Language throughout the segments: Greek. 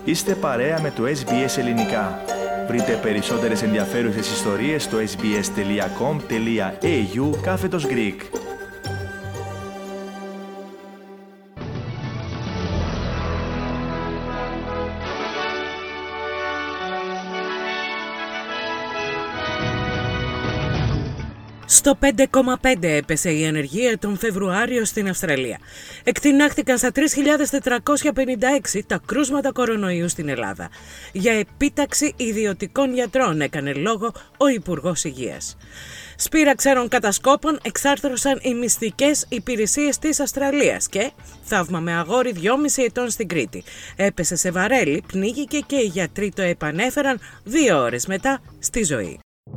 Είστε παρέα με το SBS Ελληνικά. Βρείτε περισσότερες ενδιαφέρουσες ιστορίες στο sbs.com.au/Greek. Στο 5,5 έπεσε η ανεργία τον Φεβρουάριο στην Αυστραλία. Εκτινάχθηκαν στα 3.456 τα κρούσματα κορονοϊού στην Ελλάδα. Για επίταξη ιδιωτικών γιατρών έκανε λόγο ο Υπουργός Υγείας. Σπήρα ξένων κατασκόπων εξάρθρωσαν οι μυστικές υπηρεσίες της Αυστραλίας και θαύμα με αγόρι 2,5 ετών στην Κρήτη. Έπεσε σε βαρέλι, πνίγηκε και οι γιατροί το επανέφεραν 2 ώρες μετά στη ζωή.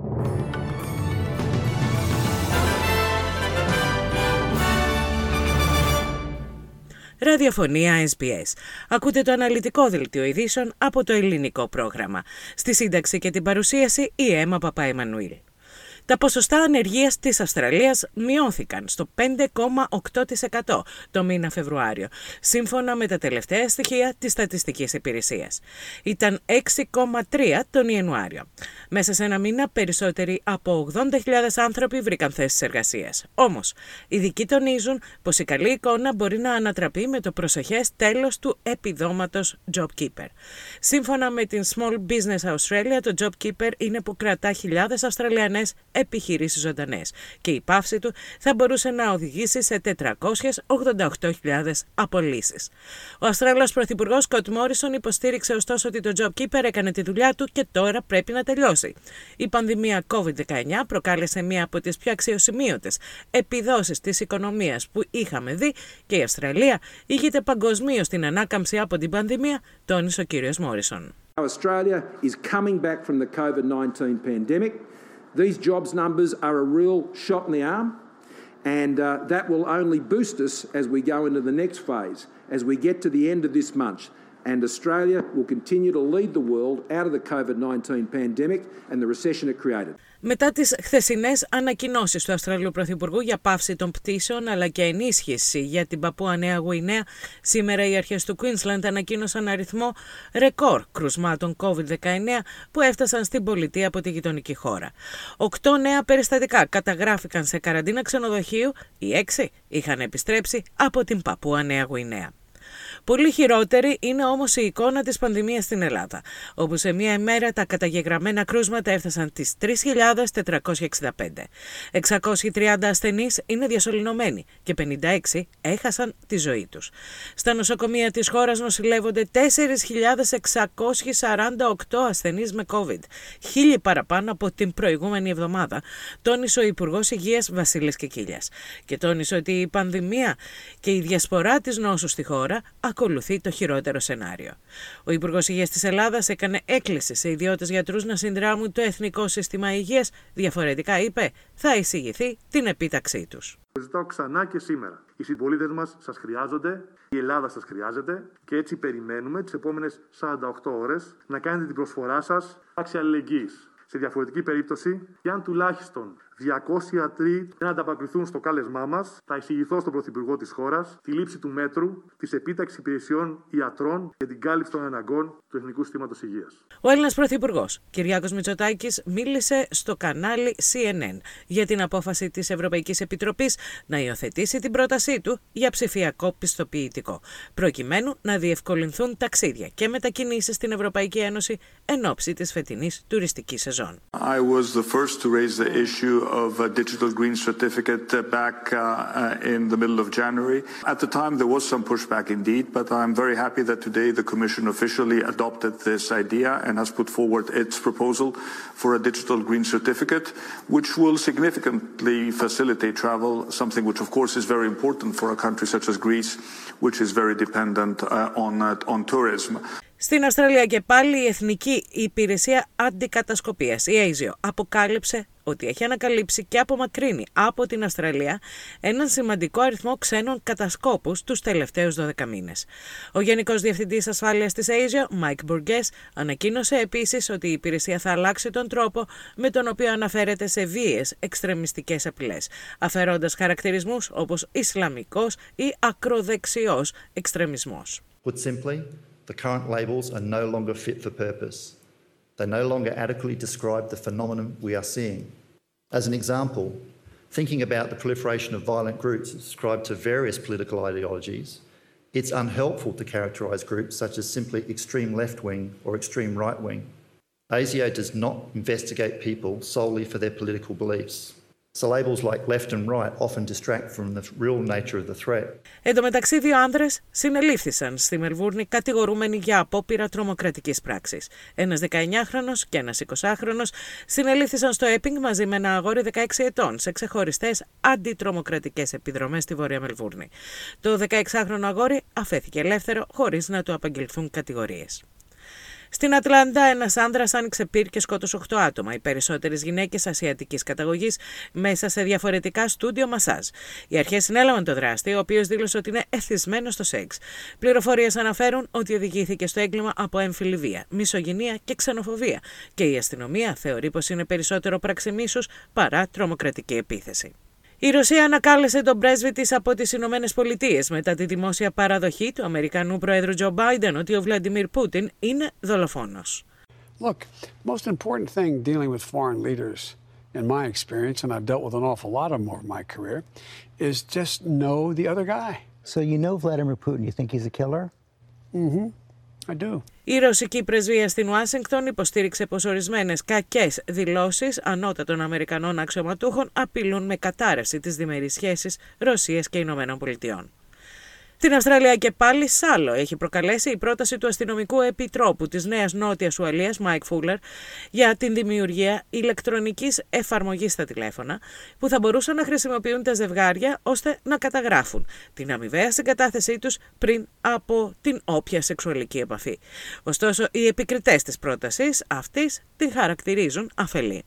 Ραδιοφωνία SBS. Ακούτε το αναλυτικό δελτίο ειδήσεων από το ελληνικό πρόγραμμα. Στη σύνταξη και την παρουσίαση η Έμα Παπαεμμανουήλ. Τα ποσοστά ανεργίας της Αυστραλίας μειώθηκαν στο 5,8% το μήνα Φεβρουάριο, σύμφωνα με τα τελευταία στοιχεία της Στατιστικής Υπηρεσίας. Ήταν 6,3% τον Ιανουάριο. Μέσα σε ένα μήνα περισσότεροι από 80.000 άνθρωποι βρήκαν θέσεις εργασίας. Όμως, ειδικοί τονίζουν πως η καλή εικόνα μπορεί να ανατραπεί με το προσεχές τέλος του επιδόματος JobKeeper. Σύμφωνα με την Small Business Australia, το JobKeeper είναι που κρατά χιλιάδες Αυστραλιανές επιχειρήσεις ζωντανές και η πάυση του θα μπορούσε να οδηγήσει σε 488.000 απολύσεις. Ο Αυστραλός Πρωθυπουργός Σκοτ Μόρισον υποστήριξε ωστόσο ότι το JobKeeper έκανε τη δουλειά του και τώρα πρέπει να τελειώσει. Η πανδημία COVID-19 προκάλεσε μία από τις πιο αξιοσημείωτες επιδόσεις της οικονομίας που είχαμε δει και η Αυστραλία ηγείται παγκοσμίως στην ανάκαμψη από την πανδημία, τόνισε ο κύριος Μόρισον. Australia is coming back from the COVID-19 pandemic. These jobs numbers are a real shot in the arm, and that will only boost us as we go into the next phase, as we get to the end of this month. And Australia will continue to lead the world out of the COVID-19 pandemic and the recession it created. Μετά τις χθεσινές ανακοινώσεις του Αυστραλίου Πρωθυπουργού για πάυση των πτήσεων αλλά και ενίσχυση για την Παππούα Νέα Γουινέα, σήμερα οι αρχές του Queensland ανακοίνωσαν αριθμό ρεκόρ κρουσμάτων COVID-19 που έφτασαν στην πολιτεία από τη γειτονική χώρα. 8 νέα περιστατικά καταγράφηκαν σε καραντίνα ξενοδοχείου, οι 6 είχαν επιστρέψει από την Παππούα Νέα Γουινέα. Πολύ χειρότερη είναι όμως η εικόνα της πανδημίας στην Ελλάδα, όπου σε μία ημέρα τα καταγεγραμμένα κρούσματα έφτασαν τις 3.465. 630 ασθενείς είναι διασωληνωμένοι και 56 έχασαν τη ζωή τους. Στα νοσοκομεία της χώρας νοσηλεύονται 4.648 ασθενείς με COVID, 1.000 παραπάνω από την προηγούμενη εβδομάδα, τόνισε ο Υπουργός Υγείας Βασίλης Κικίλιας. Και τόνισε ότι η πανδημία και η διασπορά της νόσου στη χώρα ακολουθεί το χειρότερο σενάριο. Ο Υπουργός Υγείας της Ελλάδας έκανε έκκληση σε ιδιώτες γιατρούς να συνδράμουν το Εθνικό Σύστημα Υγείας, διαφορετικά είπε θα εισηγηθεί την επίταξή τους. Ζητάω ξανά και σήμερα. Οι συμπολίτες μας σας χρειάζονται, η Ελλάδα σας χρειάζεται και έτσι περιμένουμε τις επόμενες 48 ώρες να κάνετε την προσφορά σας άξια αλληλεγγύης. Σε διαφορετική περίπτωση, εάν τουλάχιστον 200 ιατροί δεν ανταποκριθούν στο κάλεσμά μας, θα εισηγηθώ στον Πρωθυπουργό της χώρας τη λήψη του μέτρου της επίταξης υπηρεσιών ιατρών για την κάλυψη των αναγκών του Εθνικού Συστήματος Υγείας. Ο Έλληνας Πρωθυπουργός Κυριάκος Μητσοτάκης μίλησε στο κανάλι CNN για την απόφαση της Ευρωπαϊκής Επιτροπής να υιοθετήσει την πρότασή του για ψηφιακό πιστοποιητικό, προκειμένου να διευκολυνθούν ταξίδια και μετακινήσεις στην Ευρωπαϊκή Ένωση εν ώψη της φετινής τουριστικής σεζόν. I was the first to raise the issue of a digital green certificate back in the middle of January. At the time there was some pushback indeed, but I'm very happy that today the Commission officially adopted this idea and has put forward its proposal for a digital green certificate, which will significantly facilitate travel, something which of course is very important for a country such as Greece, which is very dependent on tourism. Στην Αυστραλία και πάλι η Εθνική Υπηρεσία Αντικατασκοπίας, η ASIO, αποκάλυψε ότι έχει ανακαλύψει και απομακρύνει από την Αυστραλία έναν σημαντικό αριθμό ξένων κατασκόπους τους τελευταίους 12 μήνες. Ο Γενικός Διευθυντής Ασφάλειας της ASIO, Mike Burgess, ανακοίνωσε επίσης ότι η υπηρεσία θα αλλάξει τον τρόπο με τον οποίο αναφέρεται σε βίαιες εξτρεμιστικές απειλές, αφαιρώντας χαρακτηρισμούς όπως Ισλαμικός ή ακροδεξιός εξτρεμισμός. Put simply, The current labels are no longer fit for purpose. They no longer adequately describe the phenomenon we are seeing. As an example, thinking about the proliferation of violent groups ascribed to various political ideologies, it's unhelpful to characterise groups such as simply extreme left-wing or extreme right-wing. ASIO does not investigate people solely for their political beliefs. So labels like left and right often distract from the real nature of the threat. Εν τω μεταξύ, 2 άνδρες συνελήφθησαν στη Μελβούρνη κατηγορούμενοι για απόπειρα τρομοκρατικής πράξης. Ένας 19χρονος και ένας 20χρονος συνελήφθησαν στο Έπινγκ μαζί με ένα αγόρι 16 ετών σε ξεχωριστές αντιτρομοκρατικές επιδρομές στη Βόρεια Μελβούρνη. Το 16χρονο αγόρι αφέθηκε ελεύθερο χωρίς να του απαγγελθούν κατηγορίες. Στην Ατλάντα, ένας άνδρας άνοιξε πυρ και σκότωσε 8 άτομα, οι περισσότερες γυναίκες ασιατικής καταγωγής, μέσα σε διαφορετικά στούντιο μασάζ. Οι αρχές συνέλαβαν τον δράστη, ο οποίος δήλωσε ότι είναι εθισμένος στο σεξ. Πληροφορίες αναφέρουν ότι οδηγήθηκε στο έγκλημα από έμφυλη βία, μισογυνία και ξενοφοβία, και η αστυνομία θεωρεί πως είναι περισσότερο πράξη μίσους παρά τρομοκρατική επίθεση. Η Ρωσία ανακάλεσε τον πρέσβη της από τις Ηνωμένες Πολιτείες μετά τη δημόσια παραδοχή του Αμερικανού Προέδρου Τζο Μπάιντεν ότι ο Βλαντιμίρ Πούτιν είναι δολοφόνος. Look, the most important thing dealing with foreign leaders, in my experience, and I've dealt with an awful lot of them over my career, is just know the other guy. So you know Vladimir Putin, you think he's a killer? Mm-hmm. I do. Η ρωσική πρεσβεία στην Ουάσιγκτον υποστήριξε πως ορισμένες κακές δηλώσεις ανώτατων Αμερικανών αξιωματούχων απειλούν με κατάρρευση της διμερείς σχέσης Ρωσίας και Ηνωμένων Πολιτειών. Την Αυστραλία και πάλι σάλο έχει προκαλέσει η πρόταση του αστυνομικού επιτρόπου της Νέας Νότιας Ουαλίας, Μάικ Φούλερ, για την δημιουργία ηλεκτρονικής εφαρμογής στα τηλέφωνα που θα μπορούσαν να χρησιμοποιούν τα ζευγάρια ώστε να καταγράφουν την αμοιβαία συγκατάθεσή τους πριν από την όποια σεξουαλική επαφή. Ωστόσο, οι επικριτές της πρότασης αυτής την χαρακτηρίζουν αφελή.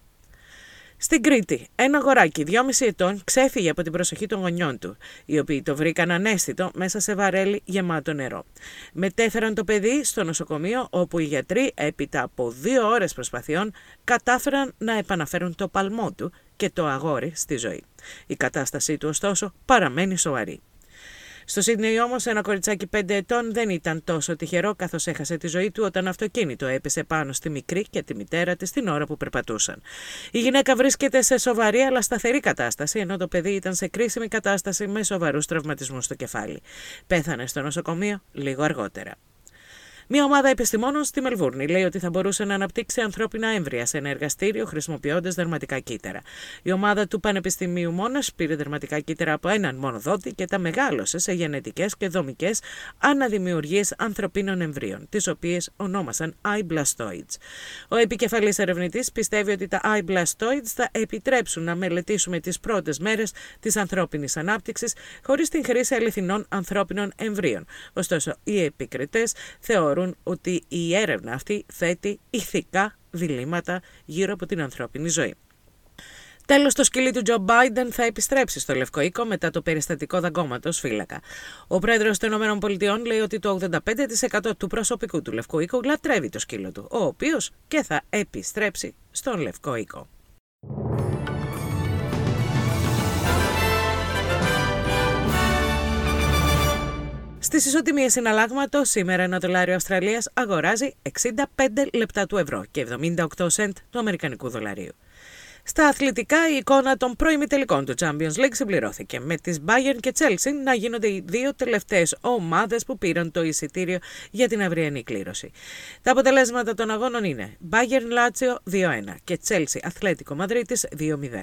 Στην Κρήτη, ένα αγοράκι 2,5 ετών ξέφυγε από την προσοχή των γονιών του, οι οποίοι το βρήκαν ανέστητο μέσα σε βαρέλι γεμάτο νερό. Μετέφεραν το παιδί στο νοσοκομείο, όπου οι γιατροί, έπειτα από 2 ώρες προσπαθειών, κατάφεραν να επαναφέρουν το παλμό του και το αγόρι στη ζωή. Η κατάστασή του, ωστόσο, παραμένει σοβαρή. Στο Σίδνεϊ όμως, ένα κοριτσάκι 5 ετών δεν ήταν τόσο τυχερό, καθώς έχασε τη ζωή του όταν αυτοκίνητο έπεσε πάνω στη μικρή και τη μητέρα της την ώρα που περπατούσαν. Η γυναίκα βρίσκεται σε σοβαρή αλλά σταθερή κατάσταση, ενώ το παιδί ήταν σε κρίσιμη κατάσταση με σοβαρούς τραυματισμούς στο κεφάλι. Πέθανε στο νοσοκομείο λίγο αργότερα. Μια ομάδα επιστημόνων στη Μελβούρνη λέει ότι θα μπορούσε να αναπτύξει ανθρώπινα έμβρια σε ένα εργαστήριο χρησιμοποιώντας δερματικά κύτταρα. Η ομάδα του Πανεπιστημίου Μόνας πήρε δερματικά κύτταρα από έναν μόνο δότη και τα μεγάλωσε σε γενετικές και δομικές αναδημιουργίες ανθρωπίνων εμβρίων, τις οποίες ονόμασαν iBlastoids. Ο επικεφαλής ερευνητής πιστεύει ότι τα iBlastoids θα επιτρέψουν να μελετήσουμε τις πρώτες μέρες της ανθρώπινης ανάπτυξης χωρίς την χρήση αληθινών ανθρώπινων εμβρίων. Ωστόσο, οι επικριτές θεωρούν ότι η έρευνα αυτή θέτει ηθικά διλήμματα γύρω από την ανθρώπινη ζωή. Τέλος, το σκυλί του Τζο Μπάιντεν θα επιστρέψει στο Λευκό Οίκο μετά το περιστατικό δαγκώματος φύλακα. Ο πρόεδρος των ΗΠΑ λέει ότι το 85% του προσωπικού του Λευκού Οίκου λατρεύει το σκύλο του, ο οποίος και θα επιστρέψει στον Λευκό Οίκο. Στις ισοτιμίες συναλλάγματος, σήμερα ένα δολάριο Αυστραλίας αγοράζει 65 λεπτά του ευρώ και 78 σεντ του αμερικανικού δολαρίου. Στα αθλητικά, η εικόνα των προημιτελικών του Champions League συμπληρώθηκε, με τις Bayern και Chelsea να γίνονται οι 2 τελευταίες ομάδες που πήραν το εισιτήριο για την αυριανή κλήρωση. Τα αποτελέσματα των αγώνων είναι Bayern Lazio 2-1 και Chelsea Ατλέτικο Μαδρίτης 2-0.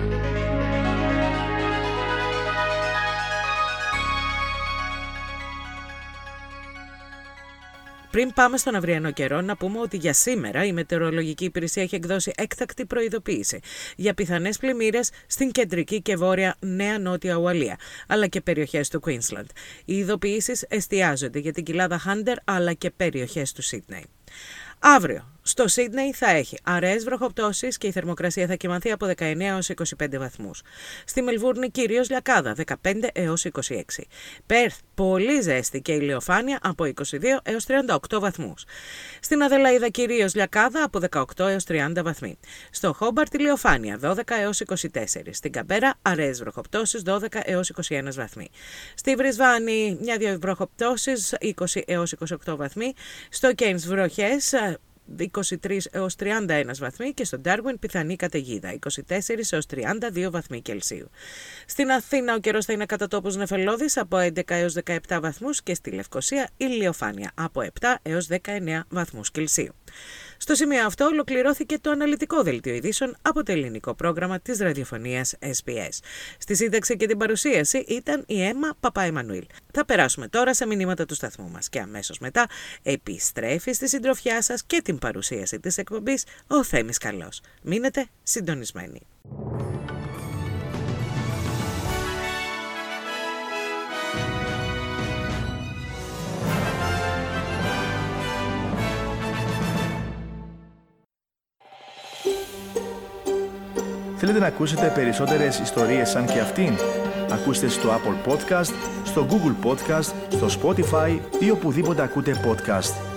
Πριν πάμε στον αυριανό καιρό, να πούμε ότι για σήμερα η Μετεωρολογική Υπηρεσία έχει εκδώσει έκτακτη προειδοποίηση για πιθανές πλημμύρες στην κεντρική και βόρεια Νέα Νότια Ουαλία, αλλά και περιοχές του Queensland. Οι ειδοποιήσεις εστιάζονται για την κοιλάδα Χάντερ, αλλά και περιοχές του Σίδνεϊ. Αύριο, Στο Σίδνεϊ θα έχει αραιές βροχοπτώσεις και η θερμοκρασία θα κυμανθεί από 19 έως 25 βαθμούς. Στη Μελβούρνη κυρίως λιακάδα, 15 έως 26. Πέρθ, πολύ ζέστη και ηλιοφάνεια από 22 έως 38 βαθμούς. Στην Αδελαΐδα κυρίως λιακάδα από 18 έως 30 βαθμοί. Στο Χόμπαρτ ηλιοφάνεια 12 έως 24. Στην Καμπέρα αραιές βροχοπτώσεις 12 έως 21 βαθμοί. Στη Βρισβάνη μια-δυο βροχοπτώσεις 20 έως 28 βαθμοί. Στο Κέινς βροχές 23 έως 31 βαθμοί και στο Ντάρουιν πιθανή καταιγίδα 24 έως 32 βαθμοί Κελσίου. Στην Αθήνα ο καιρός θα είναι κατά τόπους νεφελώδης από 11 έως 17 βαθμούς και στη Λευκοσία ηλιοφάνεια από 7 έως 19 βαθμούς Κελσίου. Στο σημείο αυτό ολοκληρώθηκε το αναλυτικό δελτίο ειδήσεων από το ελληνικό πρόγραμμα της ραδιοφωνίας SBS. Στη σύνταξη και την παρουσίαση ήταν η Έμα Παπά-Εμμανουήλ. Θα περάσουμε τώρα σε μηνύματα του σταθμού μας και αμέσως μετά επιστρέφει στη συντροφιά σας και την παρουσίαση της εκπομπής ο Θέμης Καλός. Μείνετε συντονισμένοι. Θέλετε να ακούσετε περισσότερες ιστορίες σαν και αυτήν? Ακούστε στο Apple Podcast, στο Google Podcast, στο Spotify ή οπουδήποτε ακούτε podcast.